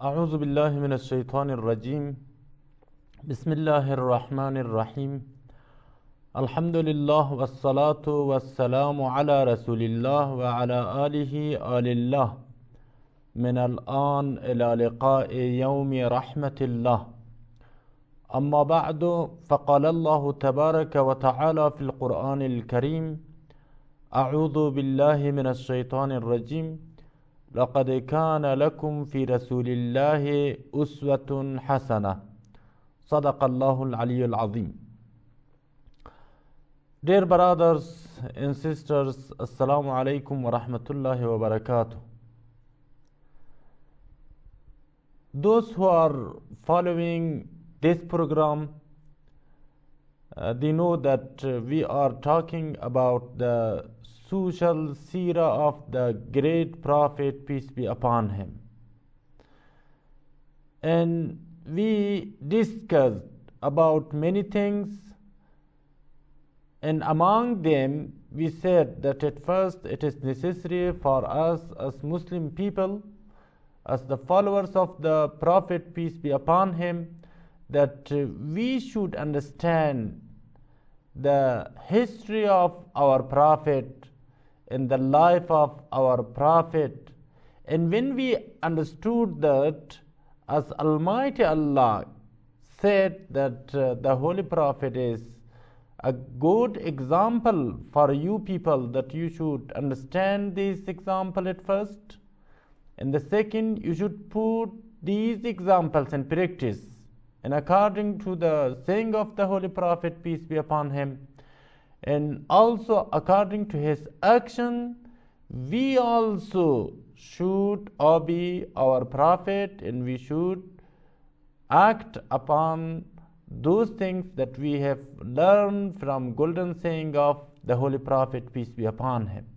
أعوذ بالله من الشيطان الرجيم. بسم الله الرحمن الرحيم. الحمد لله والصلاة والسلام على رسول الله وعلى آله آل الله من الآن إلى لقاء يوم رحمة الله. أما بعد، فقال الله تبارك وتعالى في القرآن الكريم: أعوذ بالله من الشيطان الرجيم. لقد كان لكم في رسول الله أسوة حسنة. صدق الله العلي العظيم. Dear brothers and sisters, Assalamu alaikum wa rahmatullahi wa barakatuh. Those who are following this program, they know that we are talking about the social seerah of the great Prophet, peace be upon him. And we discussed about many things, and among them we said that at first it is necessary for us as Muslim people, as the followers of the Prophet, peace be upon him, that we should understand the history of our Prophet and the life of our Prophet. And when we understood that, as Almighty Allah said that the Holy Prophet is a good example for you people, that you should understand this example at first, and the second, you should put these examples in practice, and according to the saying of the Holy Prophet, peace be upon him, and also according to his action, we also should obey our Prophet, and we should act upon those things that we have learned from golden saying of the Holy Prophet, peace be upon him.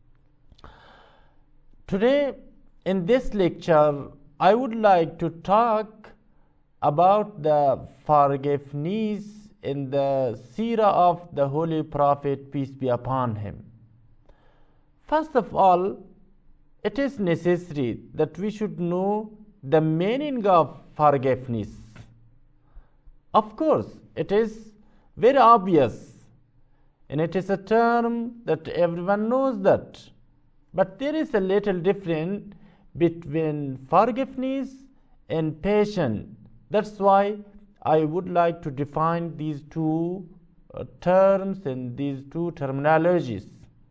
Today in this lecture, I would like to talk about the forgiveness in the seerah of the Holy Prophet, peace be upon him. First of all, it is necessary that we should know the meaning of forgiveness. Of course, it is very obvious, and it is a term that everyone knows that. But there is a little difference between forgiveness and patience. That's why I would like to define these two terms and these two terminologies.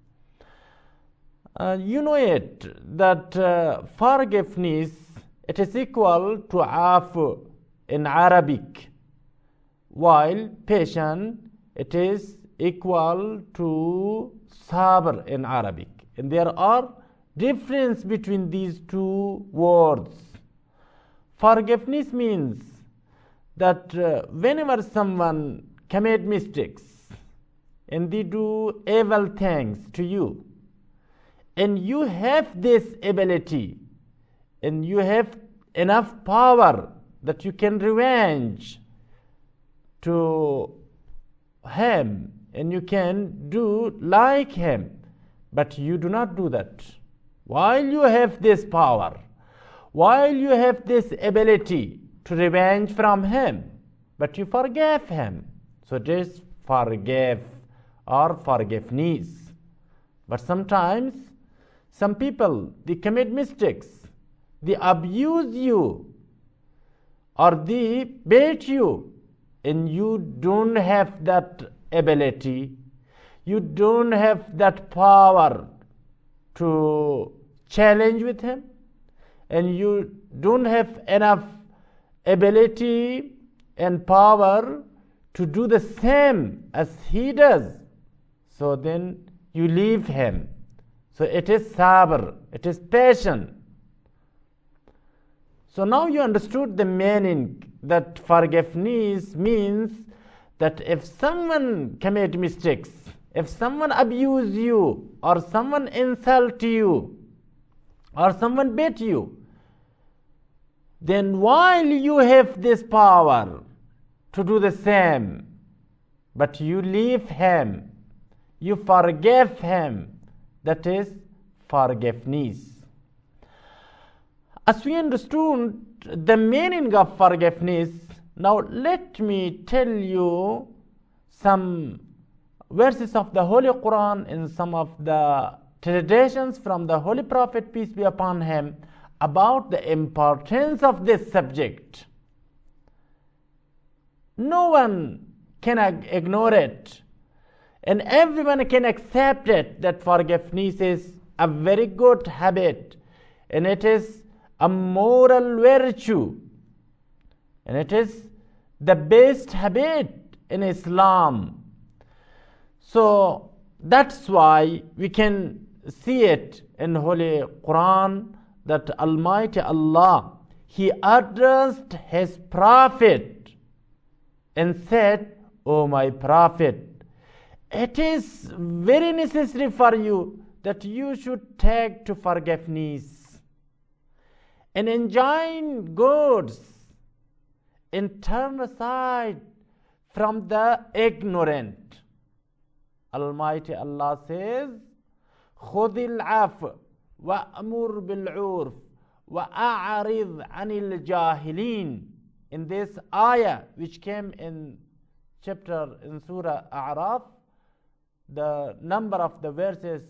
You know it, that forgiveness, it is equal to afu in Arabic, while patience, it is equal to sabr in Arabic. And there are difference between these two words. Forgiveness means that whenever someone commit mistakes and they do evil things to you, and you have this ability and you have enough power that you can revenge to him and you can do like him, but you do not do that. While you have this power, while you have this ability to revenge from him, but you forgive him, so this forgive or forgiveness. But sometimes some people, they commit mistakes, they abuse you or they beat you, and you don't have that ability, you don't have that power to challenge with him, and you don't have enough ability and power to do the same as he does, so then you leave him. So it is sabr, it is patience. So now you understood the meaning that forgiveness means that if someone commit mistakes, if someone abuse you, or someone insult you, or someone beat you, then while you have this power to do the same, but you leave him, you forgive him, that is forgiveness. As we understood the meaning of forgiveness, now let me tell you some verses of the Holy Quran and some of the traditions from the Holy Prophet, peace be upon him, about the importance of this subject. No one can ignore it, and everyone can accept it, that forgiveness is a very good habit, and it is a moral virtue, and it is the best habit in Islam. So that's why we can see it in Holy Quran that Almighty Allah, He addressed His Prophet and said, "O my Prophet, it is very necessary for you that you should take to forgiveness and enjoy goods and turn aside from the ignorant." Almighty Allah says, خُذِ الْعَفْوَ وَأْمُرْ بِالْعُرْفِ وَأَعْرِضْ عَنِ الْجَاهِلِينَ. In this ayah which came in chapter in Surah A'raf, the number of the verses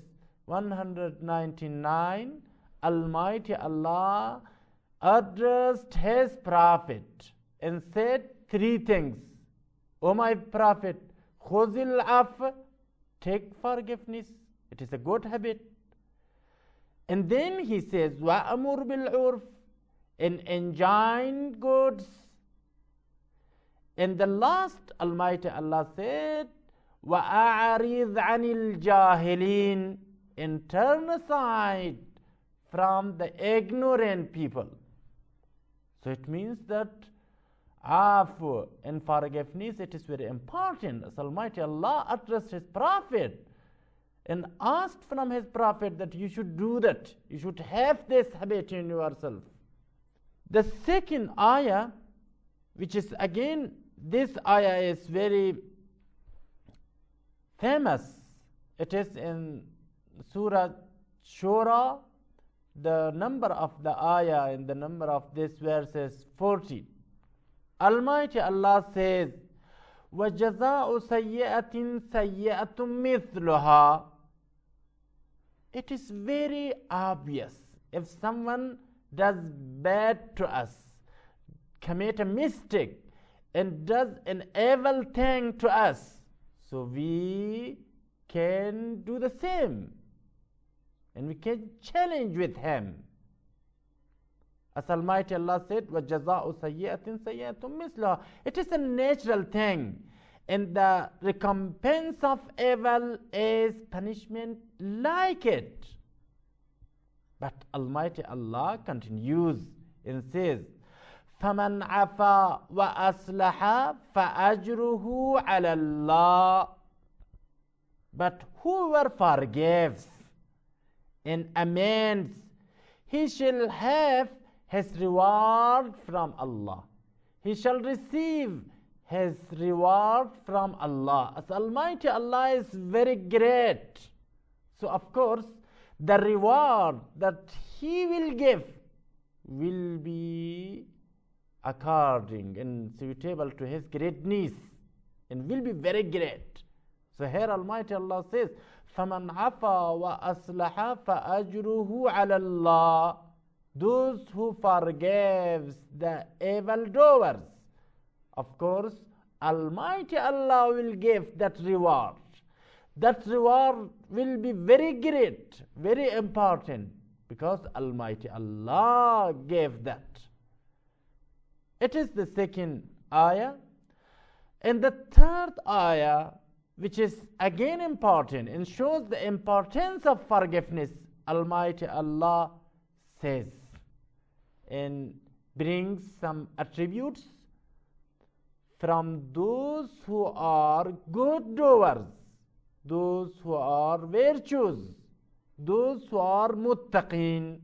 199, Almighty Allah addressed His Prophet and said three things. O my Prophet, خُذِ الْعَفْوَ, take forgiveness, it is a good habit. And then He says, وَأْمُرْ بِالْعُرْفِ, and enjoin goods. And the last, Almighty Allah said, وَأَعْرِضْ عَنِ الْجَاهِلِينَ, and turn aside from the ignorant people. So it means that afu and forgiveness, it is very important. As Almighty Allah addressed His Prophet and asked from His Prophet that you should do that, you should have this habit in yourself. The second ayah, which is again, this ayah is very famous. It is in Surah Shura. The number of the ayah and the number of this verse is 40. Almighty Allah says, وَجَزَاءُ سَيِّئَةٍ سَيِّئَةٌ مِثْلُهَا. It is very obvious. If someone does bad to us, commit a mistake, and does an evil thing to us, so we can do the same, and we can challenge with him. As Almighty Allah said, وَجَزَاءُ سَيِّئَةٍ سَيِّئَةٌ مِثْلُهَا. It is a natural thing, and the recompense of evil is punishment like it. But Almighty Allah continues and says, فَمَنْ عَفَى وَأَصْلَحَ فَأَجْرُهُ عَلَى اللَّهِ. But whoever forgives and amends, he shall have his reward from Allah. He shall receive his reward from Allah. As Almighty Allah is very great, so of course the reward that He will give will be according and suitable to His greatness, and will be very great. So here Almighty Allah says, فَمَنْ عَفَى وَأَصْلَحَ فَأَجْرُهُ عَلَى اللَّهِ. Those who forgives the evildoers, of course Almighty Allah will give that reward. That reward will be very great, very important, because Almighty Allah gave that. It is the second ayah. And the third ayah, which is again important and shows the importance of forgiveness, Almighty Allah says and brings some attributes from those who are good doers, those who are virtuous, those who are muttaqeen.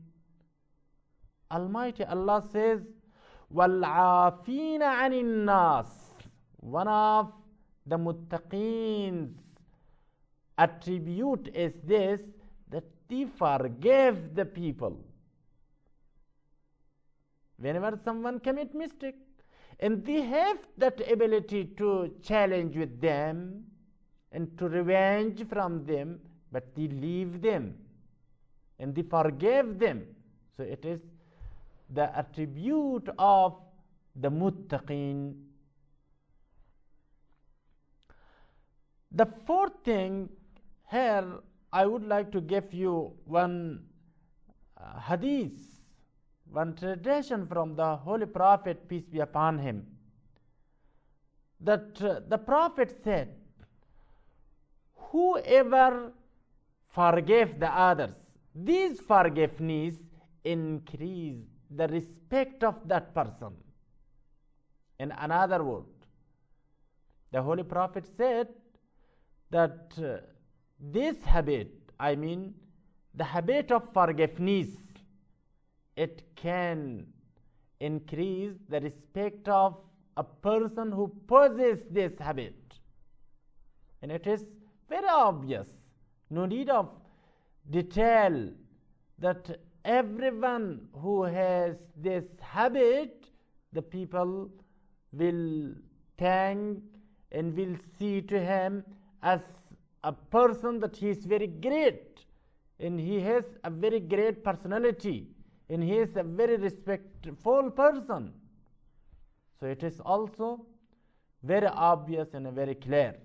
Almighty Allah says, وَالْعَافِينَ عَنِ النَّاسِ. One of the muttaqeen's attribute is this, that they forgive the people. whenever someone commit mistake, and they have that ability to challenge with them and to revenge from them, but they leave them and they forgive them. So it is the attribute of the muttaqin. The fourth thing here, I would like to give you one hadith, one tradition from the Holy Prophet, peace be upon him, that the Prophet said, whoever forgave the others, these forgiveness increase the respect of that person. In another word, the Holy Prophet said that this habit, I mean the habit of forgiveness, it can increase the respect of a person who possesses this habit. And it is very obvious, no need of detail, that everyone who has this habit, the people will thank and will see to him as a person that he is very great, and he has a very great personality, and he is a very respectful person. So it is also very obvious and very clear.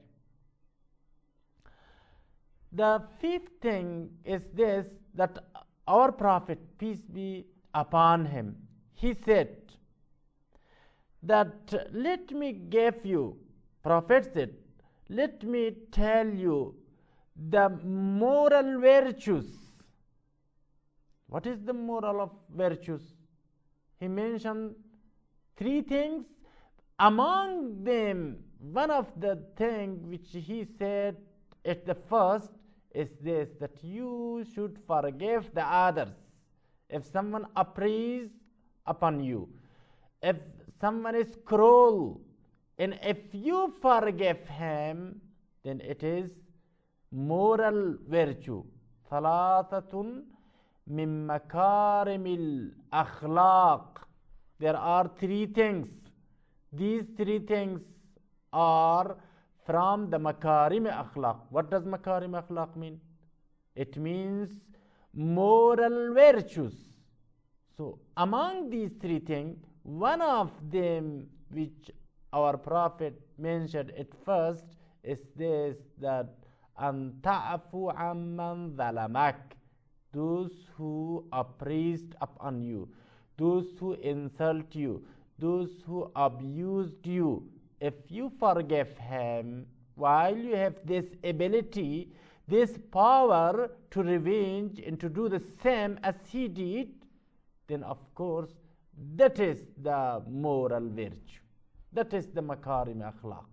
The fifth thing is this, that our Prophet, peace be upon him, he said that let me give you, Prophet said, let me tell you the moral virtues. What is the moral of virtues? He mentioned three things. Among them, one of the things which he said at the first is this, that you should forgive the others. If someone oppresses upon you, if someone is cruel, and if you forgive him, then it is moral virtue. ثلاثة من مكارم الأخلاق. There are three things. These three things are from the makarim akhlaq. What does makarim akhlaq mean? It means moral virtues. So among these three things, one of them which our Prophet mentioned at first is this, that an ta'fu amman zalamak, those who oppressed upon you, those who insult you, those who abused you, if you forgive him, while you have this ability, this power to revenge and to do the same as he did, then of course that is the moral virtue. That is the makarim akhlaq.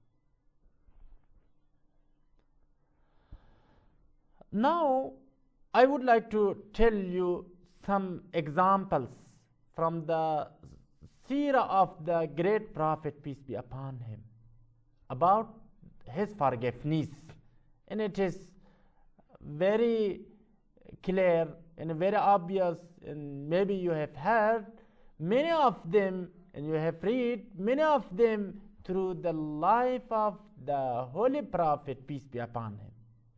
Now I would like to tell you some examples from the seerah of the great Prophet, peace be upon him, about his forgiveness. And it is very clear and very obvious, and maybe you have heard many of them and you have read many of them through the life of the Holy Prophet, peace be upon him.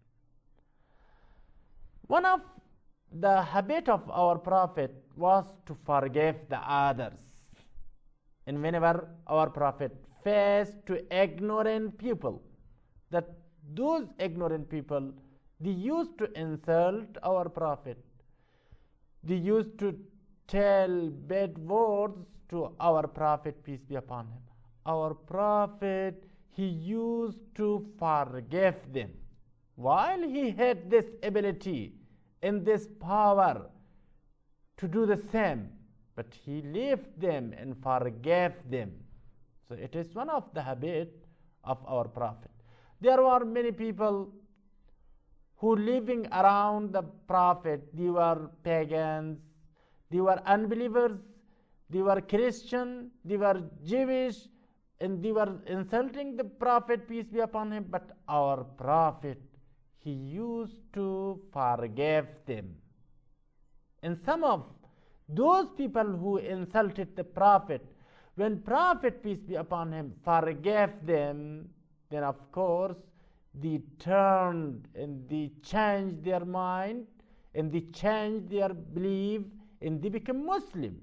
One of the habit of our Prophet was to forgive the others. And whenever our Prophet faced to ignorant people, that those ignorant people, they used to insult our Prophet, they used to tell bad words to our Prophet, peace be upon him. Our Prophet, he used to forgive them. While he had this ability and this power to do the same, but he left them and forgave them. So it is one of the habit of our Prophet. There were many people who living around the Prophet, they were pagans, they were unbelievers, they were Christian, they were Jewish, and they were insulting the Prophet, peace be upon him. But our Prophet, he used to forgive them. And some of those people who insulted the Prophet, when Prophet, peace be upon him, forgave them, then of course they turned and they changed their mind and they changed their belief and they became Muslim.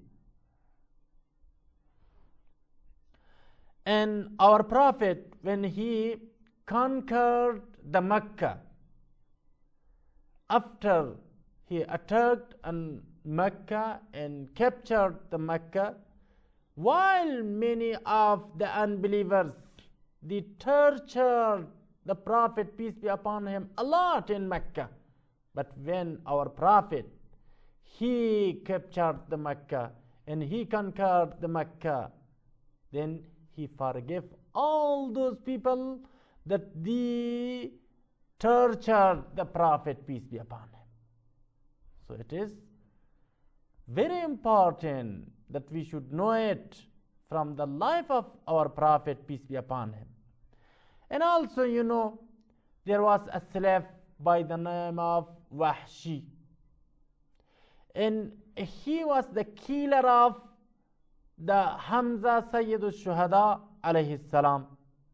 And our Prophet, when he conquered the Mecca, after he attacked on Mecca and captured the Mecca, while many of the unbelievers, they tortured the Prophet, peace be upon him, a lot in Mecca. But when our Prophet, he captured the Mecca and he conquered the Mecca, then he forgave all those people that they tortured the Prophet, peace be upon him. So it is very important that we should know it from the life of our Prophet, peace be upon him. And also, there was a slave by the name of Wahshi, and he was the killer of the Hamza Sayyid al-Shuhada alayhi salam.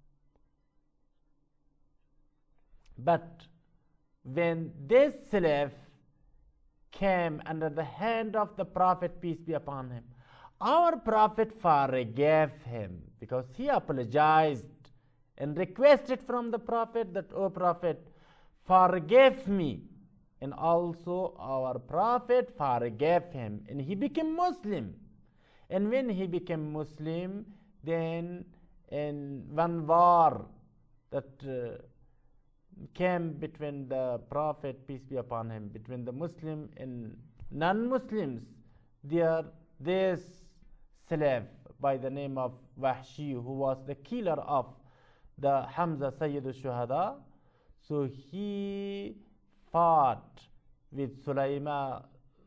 But when this slave came under the hand of the Prophet, peace be upon him, our Prophet forgave him because he apologized and requested from the Prophet that, "O Prophet, forgive me." And also our Prophet forgave him and he became Muslim. And when he became Muslim, then in one war that came between the Prophet, peace be upon him, between the Muslim and non-Muslims, this slave by the name of Wahshi, who was the killer of the Hamza Sayyid al-Shuhada, so he fought with Musaylamat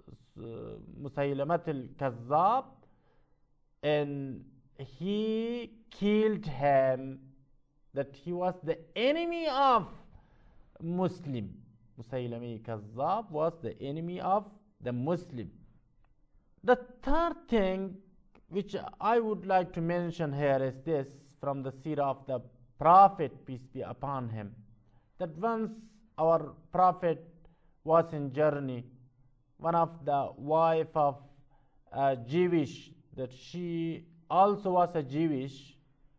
al-Kazzab, and he killed him, that he was the enemy of Muslim. Musaylamat al-Kazzab was the enemy of the Muslim. The third thing which I would like to mention here is this, from the seerah of the Prophet, peace be upon him, that once our Prophet was in journey, one of the wife of a Jewish, that she also was a Jewish,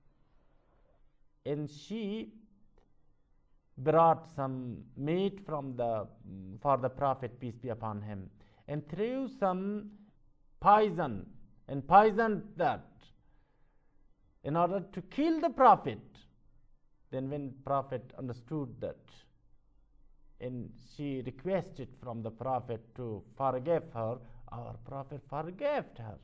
and she brought some meat for the Prophet, peace be upon him, and threw some poison and poisoned that in order to kill the Prophet. Then when Prophet understood that, and she requested from the Prophet to forgive her, our Prophet forgave her.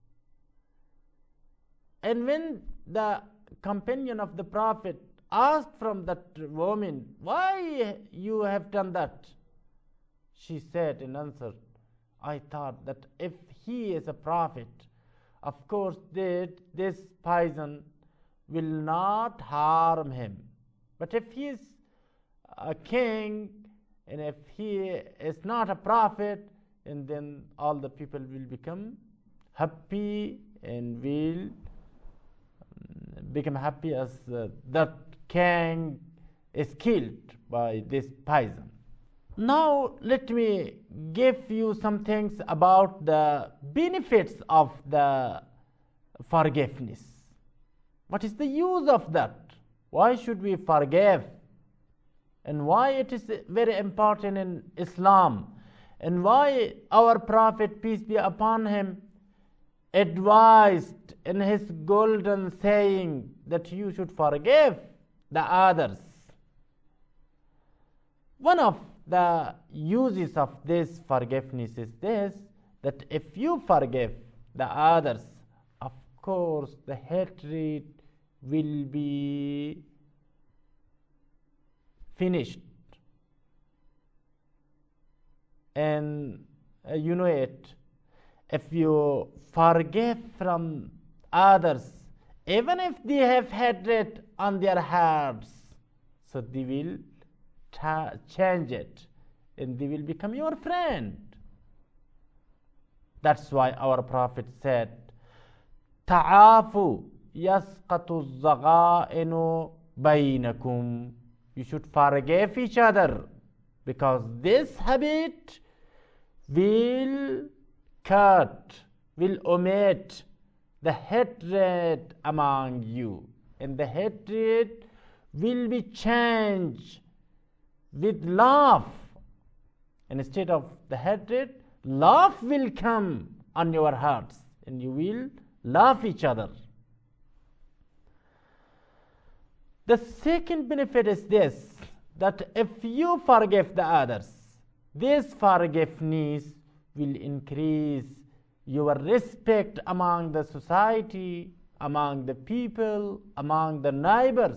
And when the companion of the Prophet asked from that woman, "Why you have done that?" she said in answer, "I thought that if he is a prophet, of course this poison will not harm him. But if he is a king, and if he is not a prophet, and then all the people will become happy and will become happy as that king is killed by this poison." Now let me give you some things about the benefits of the forgiveness. What is the use of that? Why should we forgive? And why it is very important in Islam? And why our Prophet, peace be upon him, advised in his golden saying that you should forgive the others? One of the uses of this forgiveness is this, that if you forgive the others, of course the hatred will be finished. And you know it, if you forgive from others, even if they have hatred on their hearts, so they will change it and they will become your friend. That's why our Prophet said, تعافوا يسقط الضغائن بينكم. You should forgive each other, because this habit will omit the hatred among you, and the hatred will be changed with love. And instead of the hatred, love will come on your hearts, and you will love each other. The second benefit is this, that if you forgive the others, this forgiveness will increase your respect among the society, among the people, among the neighbors.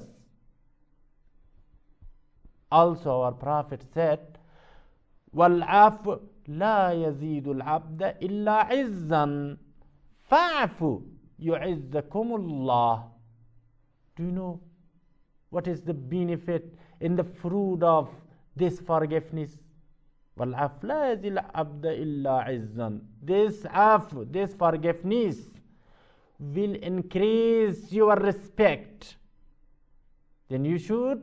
Also our Prophet said, وَالْعَفْوُ لَا يَزِيدُ الْعَبْدَ إِلَّا عِزًّا فَاعْفُوا يُعِزَّكُمُ اللَّهُ. Do you know what is the benefit in the fruit of this forgiveness? وَالْعَفْوُ لَا يَزِيدُ الْعَبْدَ إِلَّا عِزًّا. This forgiveness will increase your respect. Then you should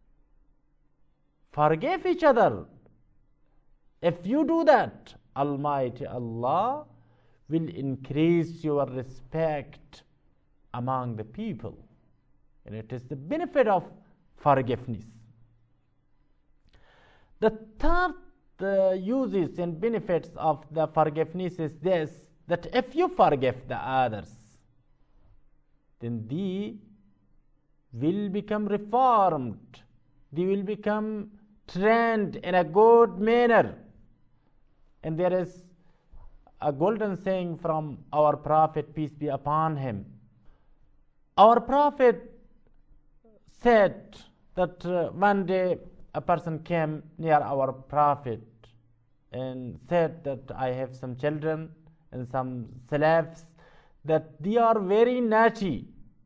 forgive each other. If you do that, Almighty Allah will increase your respect among the people. And it is the benefit of forgiveness. The third uses and benefits of the forgiveness is this, that if you forgive the others, then they will become reformed. They will become trained in a good manner. And there is a golden saying from our Prophet, peace be upon him. Our Prophet said that one day a person came near our Prophet and said that I have some children and some slaves, that they are very naughty.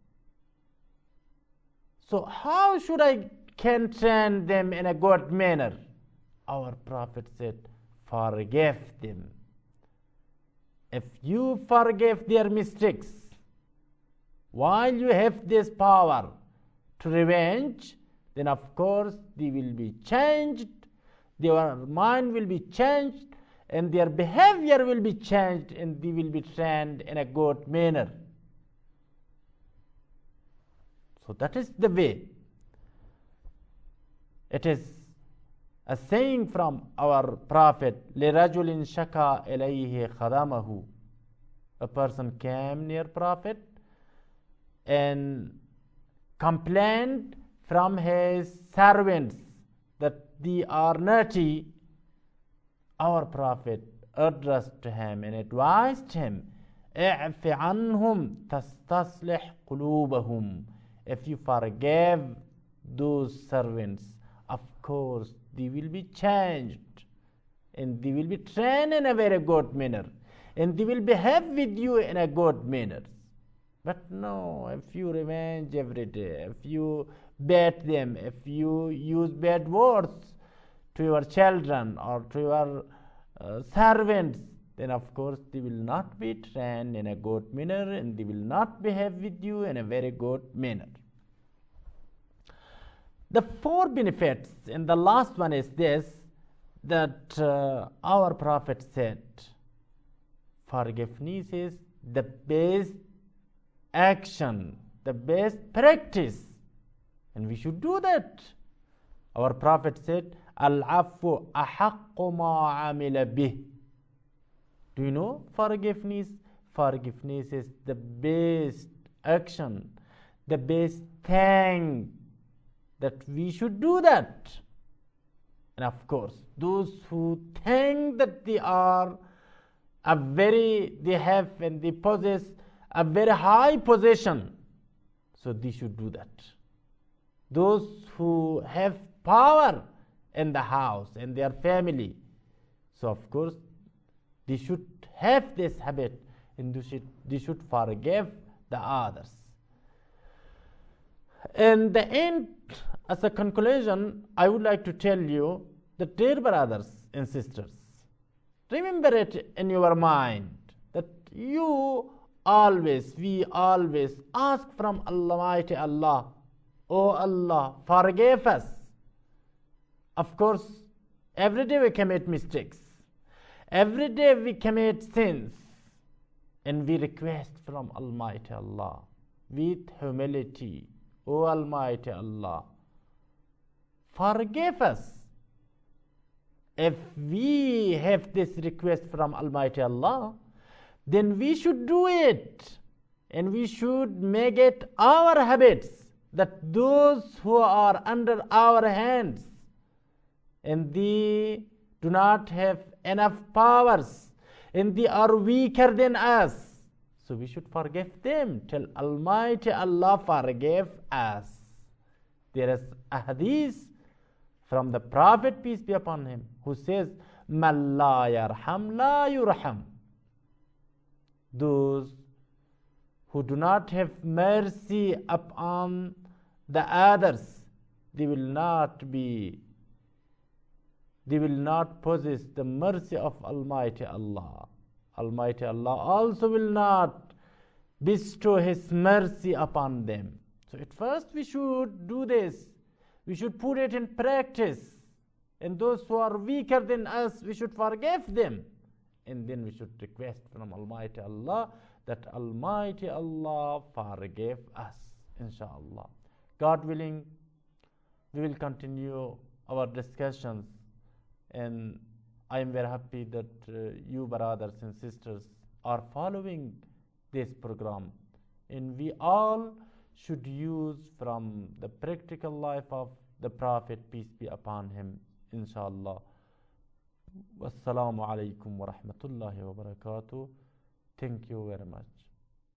So how should I can train them in a good manner? Our Prophet said, forgive them. If you forgive their mistakes, while you have this power to revenge, then of course they will be changed, their mind will be changed, and their behavior will be changed, and they will be trained in a good manner. So that is the way. It is a saying from our Prophet, لِرَجُلٍ شَكَى إِلَيْهِ خَدَمَهُ. A person came near Prophet and complained from his servants that they are naughty. Our Prophet addressed to him and advised him, اعف عنهم تستصلح قلوبهم. If you forgive those servants, of course they will be changed, and they will be trained in a very good manner, and they will behave with you in a good manner. But no, if you revenge every day, if you beat them, if you use bad words to your children or to your servants, then of course they will not be trained in a good manner, and they will not behave with you in a very good manner. The four benefits, and the last one is this, that our Prophet said, forgiveness is the best action, the best practice, and we should do that. Our Prophet said, Al-afu ahaqqu ma amila bih. Do you know forgiveness? Forgiveness is the best action, the best thing that we should do that. And of course, those who think that they have and they possess a very high position, so they should do that. Those who have power in the house, in their family, so of course they should have this habit, and they should forgive the others. In the end, as a conclusion, I would like to tell you that, dear brothers and sisters, remember it in your mind we always ask from Almighty Allah, oh Allah, forgive us. Of course, every day we commit mistakes. Every day we commit sins. And we request from Almighty Allah with humility, O Almighty Allah, forgive us. If we have this request from Almighty Allah, then we should do it. And we should make it our habits that those who are under our hands and they do not have enough powers and they are weaker than us, so we should forgive them till Almighty Allah forgive us. There is a hadith from the Prophet, peace be upon him, who says, Man la yarham la yurham. Those who do not have mercy upon the others, they will not possess the mercy of Almighty Allah. Almighty Allah also will not bestow His mercy upon them. So at first we should do this. We should put it in practice. And those who are weaker than us, we should forgive them. And then we should request from Almighty Allah that Almighty Allah forgive us, inshallah. God willing, we will continue our discussions. And I am very happy that you brothers and sisters are following this program. And we all should use from the practical life of the Prophet, peace be upon him, inshallah. Wassalamu alaikum wa rahmatullahi wa barakatuh. Thank you very much.